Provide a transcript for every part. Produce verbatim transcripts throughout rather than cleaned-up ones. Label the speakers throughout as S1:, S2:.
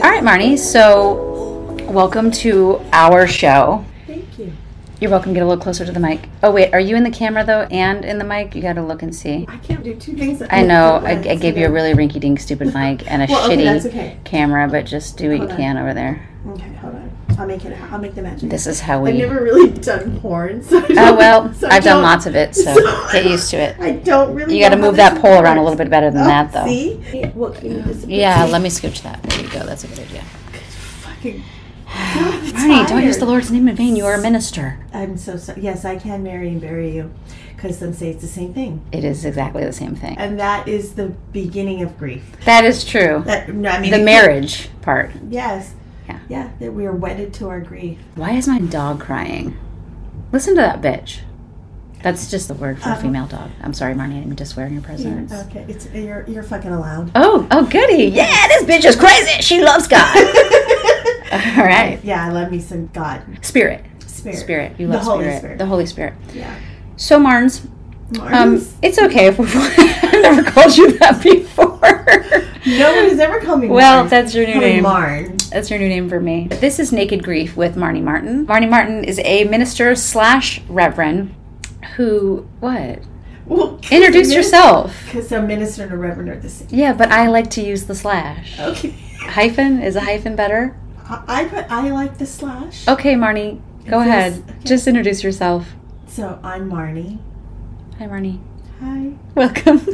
S1: All right, Marnie, so welcome to our show.
S2: Thank you.
S1: You're welcome. Get a little closer to the mic. Oh, wait, are you in the camera, though, and in the mic? You got to look and see.
S2: I can't do two things.
S1: I know. I, I gave you a really rinky-dink stupid mic and a
S2: well, okay,
S1: shitty
S2: that's okay.
S1: camera, but just do what
S2: Hold
S1: you
S2: on.
S1: can over there.
S2: Okay, hold on. I'll make it. I'll make the magic.
S1: This is how we...
S2: I've never really done porn, so I don't,
S1: Oh, well,
S2: so I
S1: I've done
S2: don't-
S1: lots of it, so,
S2: so
S1: get used to it.
S2: I don't really
S1: You got to
S2: know how
S1: move that
S2: this
S1: pole around a
S2: works.
S1: little bit better than
S2: Oh,
S1: that, though.
S2: See? Well, can you just
S1: Yeah, let me scooch that. There you go. That's a good idea.
S2: Fucking... God, I'm
S1: Marnie, don't use
S2: tired.
S1: the Lord's name in vain. You are a minister.
S2: I'm so sorry. Yes, I can marry and bury you, because some say it's the same thing,
S1: It is exactly the same thing.
S2: and that is the beginning of grief.
S1: That is true.
S2: That no, I mean
S1: The
S2: it-
S1: marriage part.
S2: Yes.
S1: Yeah.
S2: Yeah, that we are wedded to our grief.
S1: Why is my dog crying? Listen to that bitch. That's just the word for a
S2: Um,
S1: female dog. I'm sorry, Marnie. I didn't mean to swear in your presence.
S2: Yeah, okay, it's you're you're fucking allowed.
S1: Oh, oh, goody. Yeah, this bitch is crazy. She loves God. All right.
S2: Yeah, I love me some God.
S1: Spirit.
S2: Spirit.
S1: Spirit. You
S2: The
S1: love
S2: Holy
S1: spirit.
S2: Spirit.
S1: The Holy Spirit.
S2: Yeah.
S1: So, Marnes, um,
S2: Marnes?
S1: it's okay if we've I've never called you that before.
S2: No one has ever called me
S1: Well,
S2: Marn.
S1: that's your new
S2: Call me
S1: name.
S2: Marn.
S1: That's your new name for me. This is Naked Grief with Marnie Martin. Marnie Martin is a minister slash reverend who, what?
S2: Well,
S1: Introduce yourself.
S2: Because a minister and a reverend are the same.
S1: Yeah, but I like to use the slash.
S2: Okay.
S1: Hyphen? Is a hyphen better?
S2: I I, put, I like the slash.
S1: Okay, Marnie, go
S2: It
S1: ahead.
S2: says- okay.
S1: Just introduce yourself.
S2: So I'm Marnie.
S1: Hi, Marnie.
S2: Hi.
S1: Welcome.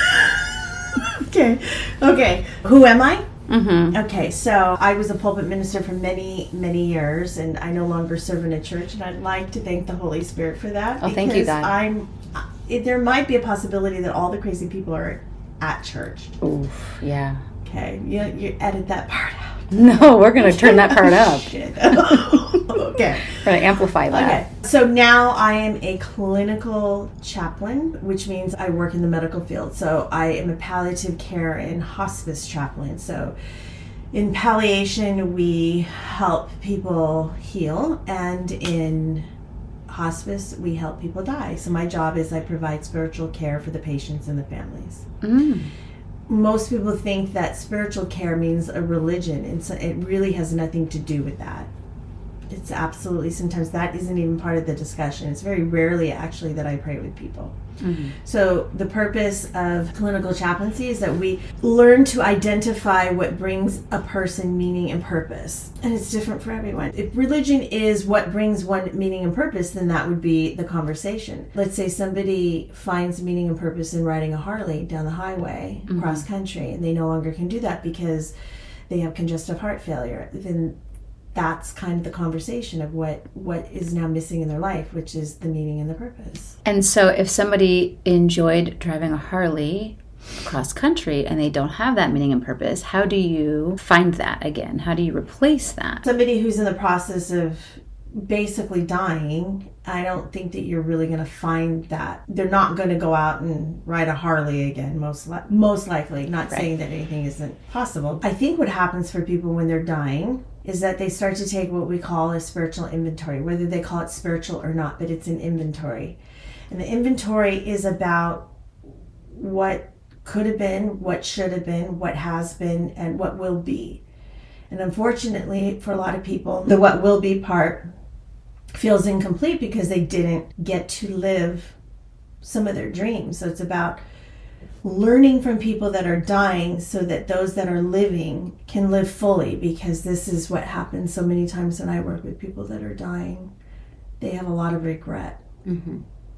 S2: Okay. Okay. Who am I?
S1: Mm-hmm.
S2: Okay, so I was a pulpit minister for many, many years, and I no longer serve in a church, and I'd like to thank the Holy Spirit for that.
S1: Oh, thank you,
S2: because
S1: God.
S2: I'm. It, there might be a possibility that all the crazy people are at church.
S1: Oof, yeah.
S2: Okay, you you edit that part out.
S1: No, we're going to turn that part up.
S2: Shit. Okay.
S1: We're going to amplify that.
S2: Okay. So now I am a clinical chaplain, which means I work in the medical field. So I am a palliative care and hospice chaplain. So in palliation, we help people heal, and in hospice, we help people die. So my job is I provide spiritual care for the patients and the families.
S1: Mm.
S2: Most people think that spiritual care means a religion, and so it really has nothing to do with that. It's absolutely, sometimes that isn't even part of the discussion. It's very rarely actually that I pray with people.
S1: Mm-hmm.
S2: So the purpose of clinical chaplaincy is that we learn to identify what brings a person meaning and purpose. And it's different for everyone. If religion is what brings one meaning and purpose, then that would be the conversation. Let's say somebody finds meaning and purpose in riding a Harley down the highway,
S1: Mm-hmm.
S2: cross country, and they no longer can do that because they have congestive heart failure. Then that's kind of the conversation of what, what is now missing in their life, which is the meaning and the purpose.
S1: And so if somebody enjoyed driving a Harley cross country and they don't have that meaning and purpose, how do you find that again? How do you replace that?
S2: Somebody who's in the process of basically dying, I don't think that you're really going to find that. They're not going to go out and ride a Harley again, most li- most likely. Not
S1: Right.
S2: saying that anything isn't possible. I think what happens for people when they're dying is that they start to take what we call a spiritual inventory, whether they call it spiritual or not, but it's an inventory. And the inventory is about what could have been, what should have been, what has been, and what will be. And unfortunately, for a lot of people, the what will be part feels incomplete because they didn't get to live some of their dreams. So it's about learning from people that are dying so that those that are living can live fully, because this is what happens so many times when I work with people that are dying. They have a lot of regret.
S1: Mm-hmm.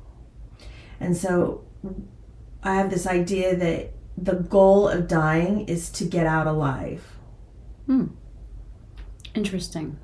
S2: And so I have this idea that the goal of dying is to get out alive.
S1: Hmm. Interesting.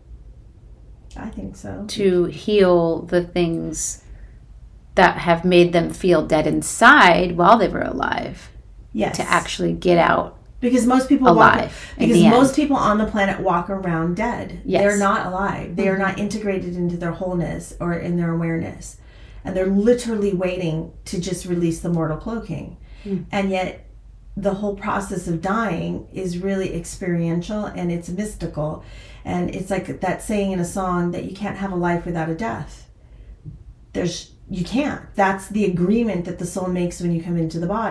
S2: I think so.
S1: To heal the things that have made them feel dead inside while they were alive.
S2: Yes.
S1: To actually get out
S2: Because most people
S1: alive.
S2: walk,
S1: in
S2: because
S1: the
S2: most
S1: end.
S2: people on the planet walk around dead.
S1: Yes.
S2: They're not alive. They
S1: Mm-hmm.
S2: are not integrated into their wholeness or in their awareness. And they're literally waiting to just release the mortal cloaking.
S1: Mm.
S2: And yet the whole process of dying is really experiential and it's mystical. And it's like that saying in a song that you can't have a life without a death. There's you can't. That's the agreement that the soul makes when you come into the body.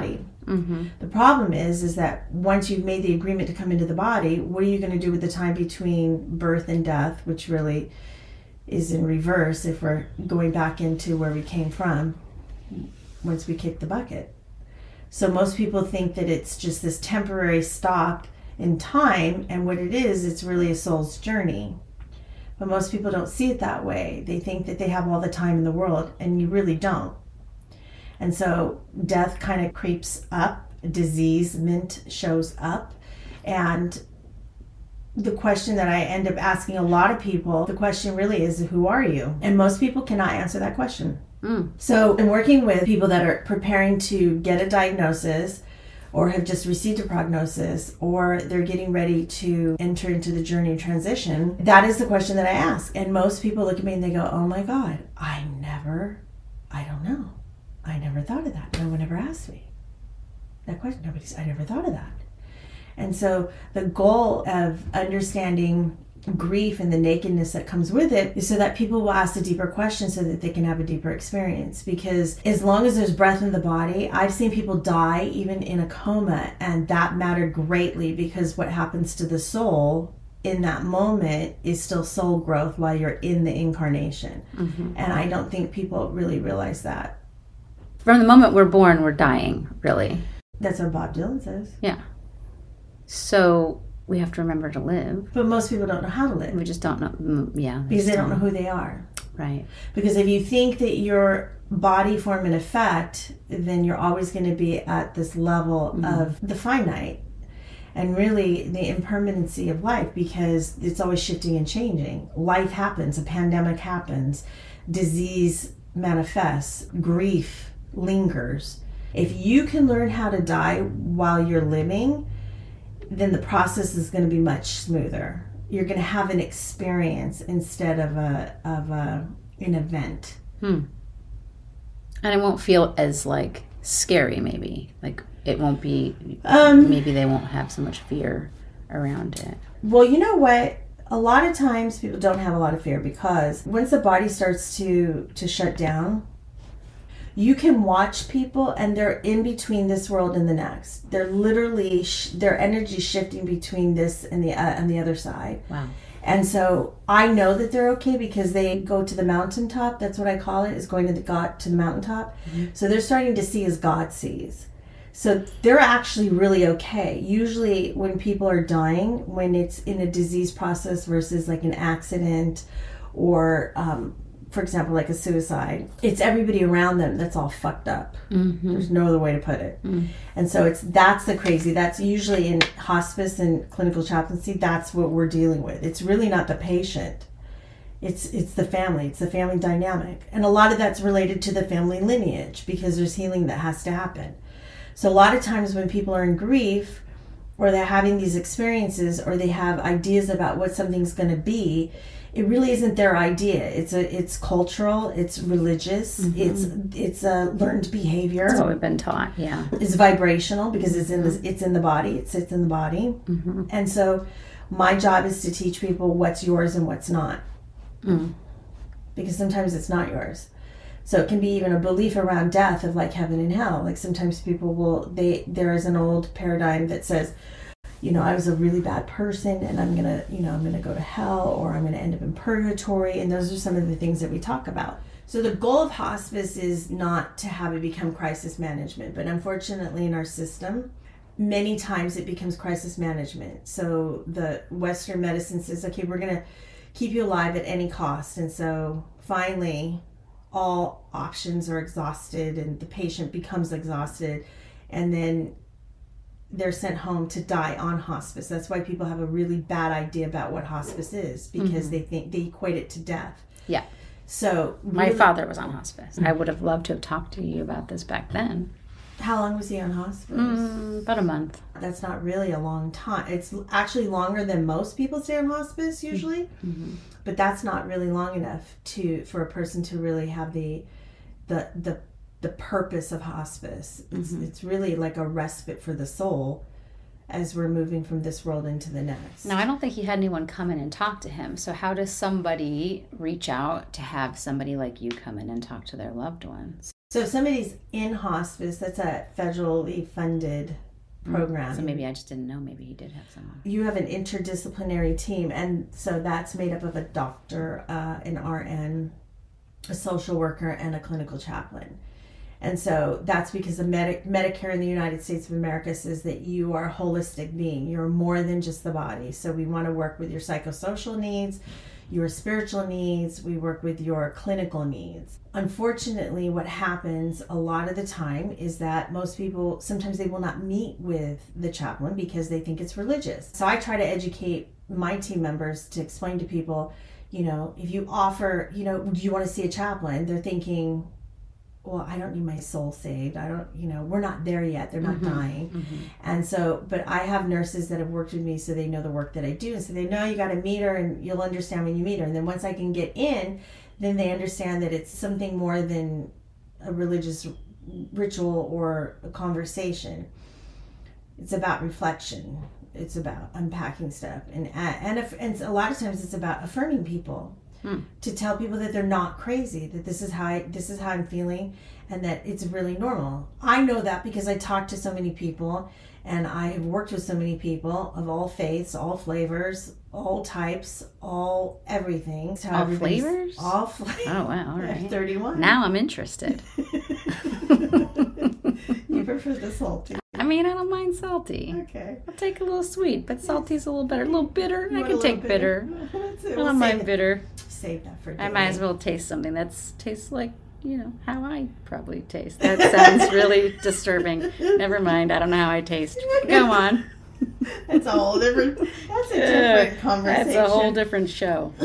S1: Mm-hmm.
S2: The problem is, is that once you've made the agreement to come into the body, what are you going to do with the time between birth and death, which really is in reverse if we're going back into where we came from once we kick the bucket. So most people think that it's just this temporary stop in time, and what it is, it's really a soul's journey. But most people don't see it that way. They think that they have all the time in the world, and you really don't. And so death kind of creeps up, diseasement shows up, and the question that I end up asking a lot of people, the question really is, who are you? And most people cannot answer that question.
S1: Mm.
S2: So in working with people that are preparing to get a diagnosis or have just received a prognosis or they're getting ready to enter into the journey of transition, that is the question that I ask. And most people look at me and they go, oh my God, I never, I don't know. I never thought of that. No one ever asked me that question. Nobody's, I never thought of that. And so the goal of understanding grief and the nakedness that comes with it is so that people will ask the deeper questions so that they can have a deeper experience. Because as long as there's breath in the body, I've seen people die even in a coma, and that mattered greatly because what happens to the soul in that moment is still soul growth while you're in the incarnation. Mm-hmm. And I don't think people really realize that.
S1: From the moment we're born, we're dying, really.
S2: That's what Bob Dylan says.
S1: Yeah. So we have to remember to live.
S2: But most people don't know how to live.
S1: We just don't know. Yeah.
S2: Because they don't know who they are.
S1: Right.
S2: Because if you think that your body, form, and effect, then you're always going to be at this level mm-hmm. of the finite. And really the impermanency of life, because it's always shifting and changing. Life happens. A pandemic happens. Disease manifests. Grief lingers. If you can learn how to die while you're living, then the process is going to be much smoother. You're going to have an experience instead of a of a an event.
S1: Hmm. And it won't feel as like scary. Maybe like it won't be. Um, maybe they won't have so much fear around it.
S2: Well, you know what? A lot of times people don't have a lot of fear because once the body starts to to shut down, you can watch people and they're in between this world and the next. They're literally, sh- their energy shifting between this and the uh, and the other side.
S1: Wow.
S2: And so I know that they're okay because they go to the mountaintop. That's what I call it, is going to the God to the mountaintop. Mm-hmm. So they're starting to see as God sees. So they're actually really okay. Usually when people are dying, when it's in a disease process versus like an accident or um, for example, like a suicide, it's everybody around them that's all fucked up. Mm-hmm. There's no other way to put it. Mm. And so it's that's the crazy. That's usually in hospice and clinical chaplaincy, that's what we're dealing with. It's really not the patient. It's it's the family. It's the family dynamic. And a lot of that's related to the family lineage because there's healing that has to happen. So a lot of times when people are in grief or they're having these experiences or they have ideas about what something's going to be, it really isn't their idea. It's a, it's cultural, it's religious, mm-hmm. it's it's a learned behavior.
S1: That's what we've been taught. Yeah,
S2: it's vibrational because it's in the it's in the body. It sits in the body, mm-hmm. and so my job is to teach people what's yours and what's not, mm. because sometimes it's not yours. So it can be even a belief around death of like heaven and hell. Like sometimes people will they there is an old paradigm that says, you know, I was a really bad person and I'm going to, you know, I'm going to go to hell or I'm going to end up in purgatory. And those are some of the things that we talk about. So the goal of hospice is not to have it become crisis management. But unfortunately in our system, many times it becomes crisis management. So the Western medicine says, okay, we're going to keep you alive at any cost. And so finally, all options are exhausted and the patient becomes exhausted. And then they're sent home to die on hospice. That's why people have a really bad idea about what hospice is because mm-hmm. they think they equate it to death.
S1: Yeah.
S2: So really,
S1: my father was on hospice. Mm-hmm. I would have loved to have talked to you about this back then.
S2: How long was he on hospice?
S1: Mm, about a month. That's
S2: not really a long time. It's actually longer than most people stay on hospice usually, mm-hmm. but that's not really long enough to for a person to really have the the the the purpose of hospice. It's, mm-hmm. it's really like a respite for the soul as we're moving from this world into the next.
S1: Now, I don't think he had anyone come in and talk to him. So how does somebody reach out to have somebody like you come in and talk to their loved ones?
S2: So if somebody's in hospice, that's a federally funded program.
S1: So maybe I just didn't know. Maybe he did have someone.
S2: You have an interdisciplinary team, and so that's made up of a doctor, uh, an R N, a social worker, and a clinical chaplain. And so that's because the Medi- Medicare in the United States of America says that you are a holistic being. You're more than just the body. So we want to work with your psychosocial needs, your spiritual needs. We work with your clinical needs. Unfortunately, what happens a lot of the time is that most people, sometimes they will not meet with the chaplain because they think it's religious. So I try to educate my team members to explain to people, you know, if you offer, you know, do you want to see a chaplain? They're thinking, well, I don't need my soul saved. I don't, you know, we're not there yet. They're not mm-hmm. dying. Mm-hmm. And so, but I have nurses that have worked with me so they know the work that I do. And so they know you got to meet her and you'll understand when you meet her. And then once I can get in, then they understand that it's something more than a religious ritual or a conversation. It's about reflection. It's about unpacking stuff. And, and, and a lot of times it's about affirming people. Hmm. To tell people that they're not crazy, that this is how I, this is how I'm feeling, and that it's really normal. I know that because I talk to so many people, and I have worked with so many people of all faiths, all flavors, all types, all everything. So
S1: all flavors?
S2: All flavors.
S1: Oh, wow. All right.
S2: thirty-one.
S1: Now I'm interested.
S2: You prefer the salty.
S1: I mean, I don't mind salty.
S2: Okay.
S1: I'll take a little sweet, but salty's a little better. A little bitter.
S2: You
S1: I can take bitter. bitter. I don't mind
S2: it.
S1: bitter.
S2: Save that for
S1: I might as well taste something that's tastes like, you know, how I probably taste. That sounds really disturbing. Never mind. I don't know how I taste. Go on.
S2: That's a whole different, that's a different uh, conversation.
S1: That's a whole different show.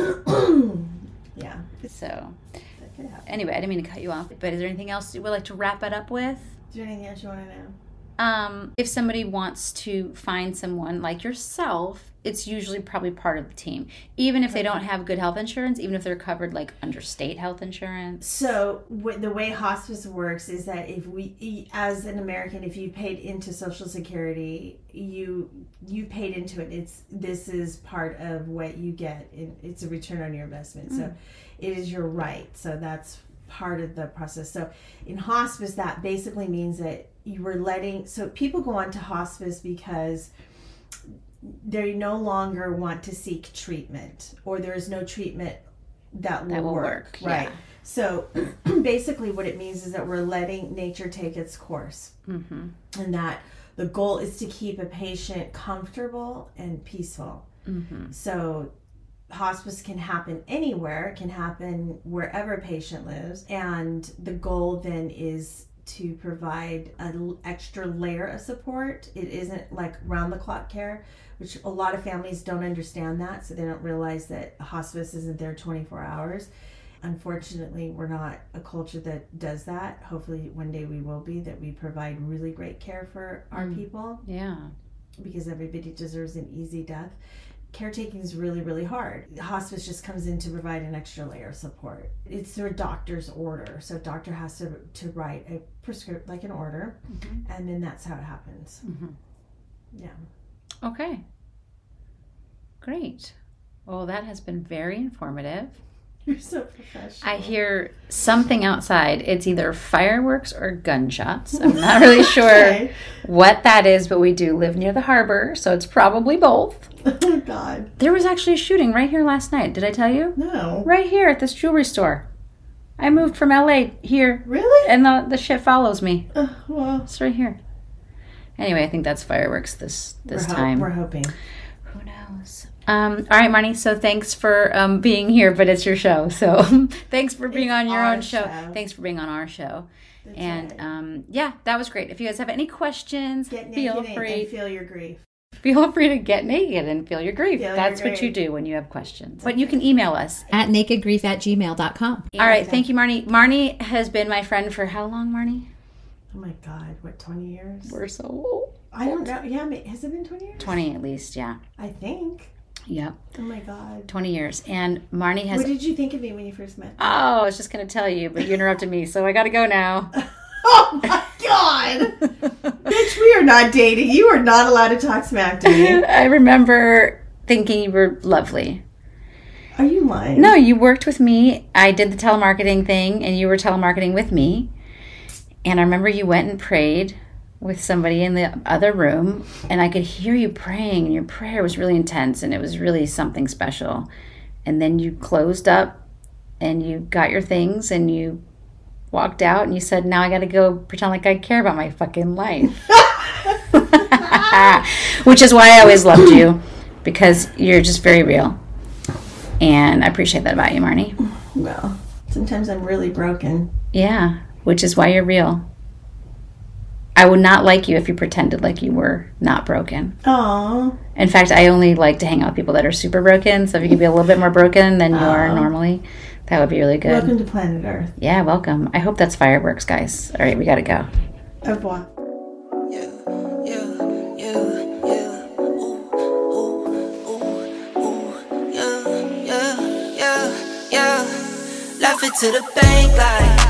S2: Yeah.
S1: So, anyway, I didn't mean to cut you off, but is there anything else you would like to wrap it up with?
S2: Is there anything else you want to know?
S1: Um, if somebody wants to find someone like yourself, it's usually probably part of the team. Even if they don't have good health insurance, even if they're covered like under state health insurance.
S2: So w- the way hospice works is that if we, as an American, if you paid into Social Security, you you paid into it. It's this is part of what you get. It, it's a return on your investment. Mm. So it is your right. So that's part of the process. So in hospice, that basically means that you were letting, so people go on to hospice because they no longer want to seek treatment, or there is no treatment that will,
S1: that will
S2: work,
S1: work.
S2: Right.
S1: Yeah.
S2: So basically what it means is that we're letting nature take its course. Mm-hmm. And that the goal is to keep a patient comfortable and peaceful. Mm-hmm. So hospice can happen anywhere. It can happen wherever a patient lives. And the goal then is to provide an extra layer of support. It isn't like round-the-clock care, which a lot of families don't understand that, so they don't realize that hospice isn't there twenty-four hours. Unfortunately, we're not a culture that does that. Hopefully one day we will be, that we provide really great care for our mm. people.
S1: Yeah.
S2: Because everybody deserves an easy death. Caretaking is really, really hard. Hospice just comes in to provide an extra layer of support. It's through a doctor's order. So a doctor has to, to write a prescription, like an order, mm-hmm. and then that's how it happens. Mm-hmm. Yeah.
S1: Okay. Great. Well, that has been very informative.
S2: You're so professional.
S1: I hear something outside. It's either fireworks or gunshots. I'm not really sure okay. what that is, but we do live near the harbor, so it's probably both.
S2: Oh, God.
S1: There was actually a shooting right here last night. Did I tell you?
S2: No.
S1: Right here at this jewelry store. I moved from L A here.
S2: Really?
S1: And the, the shit follows me.
S2: Uh, well.
S1: It's right here. Anyway, I think that's fireworks this, this
S2: we're ho-
S1: time.
S2: We're hoping.
S1: Who knows? Um, all right, Marnie, so thanks for um, being here, but it's your show. So thanks for being
S2: it's
S1: on your own show.
S2: show.
S1: Thanks for being on our show.
S2: That's
S1: and
S2: right.
S1: um, yeah, that was great. If you guys have any questions,
S2: get
S1: feel
S2: naked
S1: free.
S2: And feel your grief.
S1: Feel free to get naked and feel your grief.
S2: Feel
S1: That's
S2: your
S1: what
S2: grief.
S1: you do when you have questions. But you can email us
S3: at nakedgrief at gmail dot com.
S1: All right, thank you, Marnie. Marnie has been my friend for how long, Marnie?
S2: Oh my God, what, twenty years?
S1: We're so old.
S2: I don't know. Yeah, has it been twenty years?
S1: twenty at least, yeah.
S2: I think.
S1: Yep.
S2: Oh my God.
S1: twenty years. And Marnie has...
S2: What did you think of me when you first met me?
S1: Oh, I was just going to tell you, but you interrupted me, so I got to go now.
S2: Oh my God. Bitch, we are not dating. You are not allowed to talk smack to me.
S1: I remember thinking you were lovely.
S2: Are you lying?
S1: No, you worked with me. I did the telemarketing thing, and you were telemarketing with me. And I remember you went and prayed with somebody in the other room, and I could hear you praying, and your prayer was really intense, and it was really something special. And then you closed up, and you got your things, and you walked out, and you said, now I got to go pretend like I care about my fucking life. Which is why I always loved you, because you're just very real. And I appreciate that about you, Marnie.
S2: Well, sometimes I'm really broken.
S1: Yeah, which is why you're real. I would not like you if you pretended like you were not broken.
S2: Aww.
S1: In fact, I only like to hang out with people that are super broken. So if you could be a little bit more broken than you
S2: Aww.
S1: are normally, that would be really good.
S2: Welcome to planet Earth.
S1: Yeah, welcome. I hope that's fireworks, guys. All right, we got to go.
S2: Au revoir.
S4: Laugh it to the bank like